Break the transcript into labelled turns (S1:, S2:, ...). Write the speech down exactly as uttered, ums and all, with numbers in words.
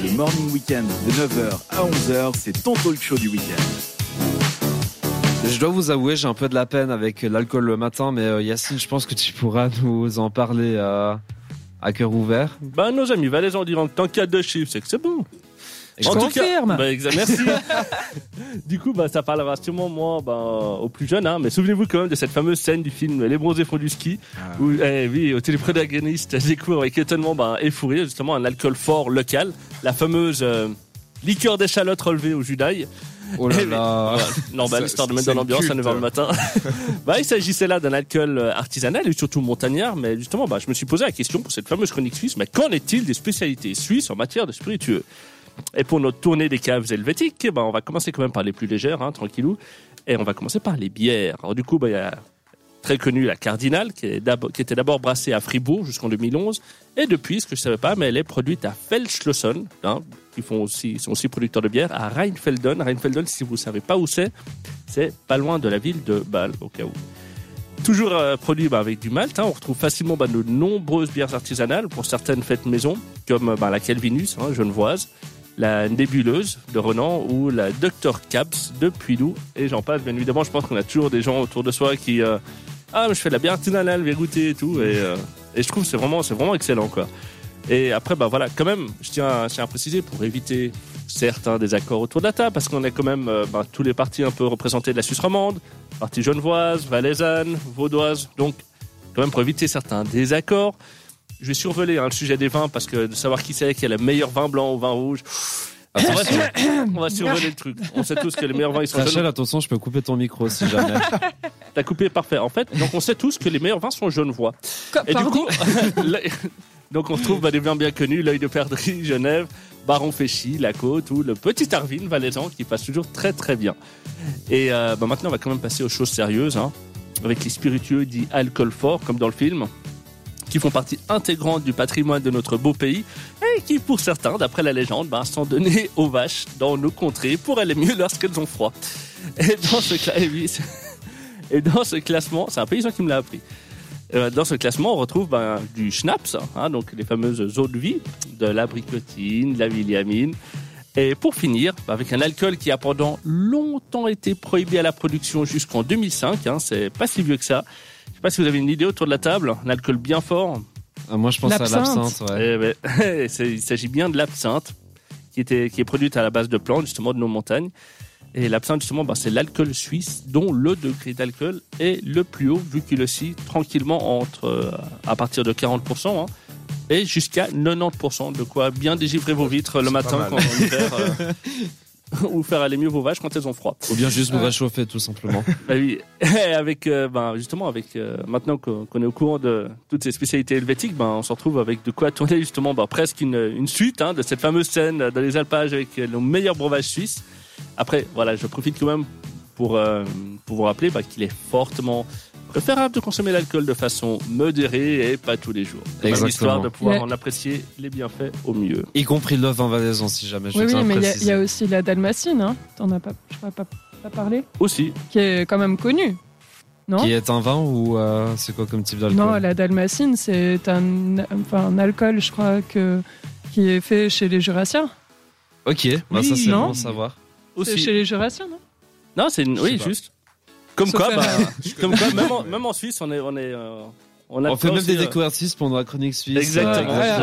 S1: Le Morning Weekend de neuf heures à onze heures, c'est ton talk show du week-end.
S2: Je dois vous avouer, j'ai un peu de la peine avec l'alcool le matin, mais euh, Yacine, je pense que tu pourras nous en parler euh, à cœur ouvert.
S3: Bah, nos amis valaisans diront que tant qu'il y a deux chiffres, c'est que c'est bon.
S4: Je en confirme.
S3: Cas, bah, exa- merci. Du coup, bah, ça parlera sûrement moi, bah, aux plus jeunes, hein, mais souvenez-vous quand même de cette fameuse scène du film Les Bronzés font du ski, ah. où, eh, oui, au téléprotagoniste découvre avec étonnement, bah, et fou rire, justement, un alcool fort local, la fameuse euh, liqueur d'échalote relevée au jus d'ail.
S2: Oh là là.
S3: Voilà, normal, histoire de mettre dans l'ambiance à neuf heures le matin. Bah, il s'agissait là d'un alcool artisanal et surtout montagnard, mais justement, bah, je me suis posé la question pour cette fameuse chronique suisse, mais qu'en est-il des spécialités suisses en matière de spiritueux? Et pour notre tournée des caves helvétiques, bah, on va commencer quand même par les plus légères, hein, tranquillou. Et on va commencer par les bières. Alors, du coup, bah, il y a très connu la Cardinal, qui, est d'abord, qui était d'abord brassée à Fribourg jusqu'en deux mille onze. Et depuis, ce que je savais pas, mais elle est produite à Feldschlösschen, hein, qui font aussi, sont aussi producteurs de bière, à Rheinfelden. Rheinfelden, si vous savez pas où c'est, c'est pas loin de la ville de Bâle, au cas où. Toujours euh, produit bah, avec du malt, hein. On retrouve facilement bah, de nombreuses bières artisanales pour certaines fêtes maison, comme bah, la Calvinus, hein, genevoise, la Nébuleuse de Renan ou la docteur Cabs de Puydou, et j'en passe. Bien évidemment, je pense qu'on a toujours des gens autour de soi qui euh, ah mais je fais de la bière artisanale, je vais goûter et tout, et, euh, et je trouve que c'est vraiment c'est vraiment excellent quoi. Et après bah voilà, quand même, je tiens à, je tiens à préciser pour éviter certains désaccords autour de la table, parce qu'on est quand même euh, bah, tous les partis un peu représentés de la Suisse romande, partie genevoise, valaisanne, vaudoise, donc quand même pour éviter certains désaccords. Je vais survoler hein, le sujet des vins, parce que de savoir qui c'est qui a le meilleur vin blanc ou vin rouge, on va, sur... on va survoler le truc. On sait tous que les meilleurs vins ils sont
S2: Rachel,
S3: jaunes.
S2: attention, je peux couper ton micro si jamais.
S3: T'as coupé, parfait. En fait, donc on sait tous que les meilleurs vins sont genevois.
S4: Quoi,
S3: et
S4: pardon
S3: du coup, donc on retrouve bah, des vins bien connus, l'œil de Perdrix, Genève, Baron Féchy, la Côte ou le petit Arvin valaisan qui passe toujours très très bien. Et euh, bah, maintenant, on va quand même passer aux choses sérieuses, hein, avec les spiritueux dits alcool fort, comme dans le film, qui font partie intégrante du patrimoine de notre beau pays et qui, pour certains, d'après la légende, ben, sont donnés aux vaches dans nos contrées pour aller mieux lorsqu'elles ont froid. Et dans ce, cla- et oui, et dans ce classement, c'est un paysan qui me l'a appris. Euh, dans ce classement, on retrouve ben, du schnapps, hein, donc les fameuses eaux de vie, de l'abricotine, de la williamine. Et pour finir, ben, avec un alcool qui a pendant longtemps été prohibé à la production jusqu'en deux mille cinq, hein, c'est pas si vieux que ça. Je sais pas si vous avez une idée autour de la table, un alcool bien fort.
S2: Ah, moi, je pense
S4: L'absinthe.
S2: à l'absinthe. Ouais.
S3: Eh ben, c'est, il s'agit bien de l'absinthe, qui, était, qui est produite à la base de plantes, justement, de nos montagnes. Et l'absinthe, justement, bah, c'est l'alcool suisse dont le degré d'alcool est le plus haut, vu qu'il oscille tranquillement entre, euh, à partir de quarante pour cent hein, et jusqu'à quatre-vingt-dix pour cent. De quoi bien dégivrer vos vitres le
S5: C'est
S3: matin quand en hiver, euh, ou faire aller mieux vos vaches quand elles ont froid.
S2: Ou bien juste vous réchauffer, tout simplement.
S3: Bah oui, et avec euh, ben justement avec euh, maintenant qu'on, qu'on est au courant de toutes ces spécialités helvétiques, ben on se retrouve avec de quoi tourner justement ben, presque une, une suite hein, de cette fameuse scène dans les alpages avec nos meilleurs breuvages suisses. Après, voilà, je profite quand même pour euh, pour vous rappeler ben, qu'il est fortement préférable de consommer l'alcool de façon modérée et pas tous les jours.
S2: Exactement.
S3: Histoire de pouvoir
S4: Mais...
S3: en apprécier les bienfaits au mieux.
S2: Y compris le vin valaisan, si jamais je
S4: Oui,
S2: tiens
S4: oui,
S2: à
S4: mais il y,
S2: préciser.
S4: y a aussi la dalmatine, hein. T'en as pas, je crois, pas, pas parlé,
S3: Aussi.
S4: qui est quand même connue, non?
S2: Qui est un vin ou euh, c'est quoi comme type d'alcool?
S4: Non, la dalmatine, c'est un, enfin, un alcool, je crois, que, qui est fait chez les Jurassiens.
S2: Ok, bah
S3: Oui,
S2: ça c'est
S4: non.
S2: bon à savoir.
S3: Aussi.
S4: C'est chez les Jurassiens, non?
S3: Non, c'est une... oui,
S2: pas.
S3: juste. Comme
S4: Sauf
S3: quoi,
S4: à-
S3: bah, comme quoi, même en, même en Suisse, on est, on est, euh, on a
S2: On fait même
S3: aussi,
S2: des
S3: euh,
S2: découvertes suisses pendant la chronique suisse.
S3: Exactement.
S4: Ouais,